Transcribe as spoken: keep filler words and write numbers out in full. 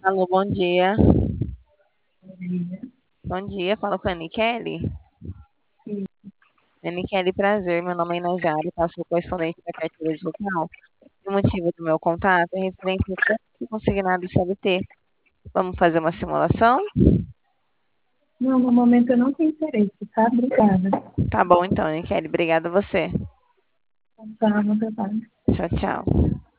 Alô, bom dia. Dia. Bom dia, falo com a Nikele. Sim. Nikele, prazer. Meu nome é Inajari, passo correspondente da carteira digital. O motivo do meu contato é referente ao crédito consignado C L T. Vamos fazer uma simulação? Não, no momento eu não tenho interesse, tá? Obrigada. Tá bom, então, Nikele. Obrigada a você. Tá, meu trabalho. Tchau, tchau.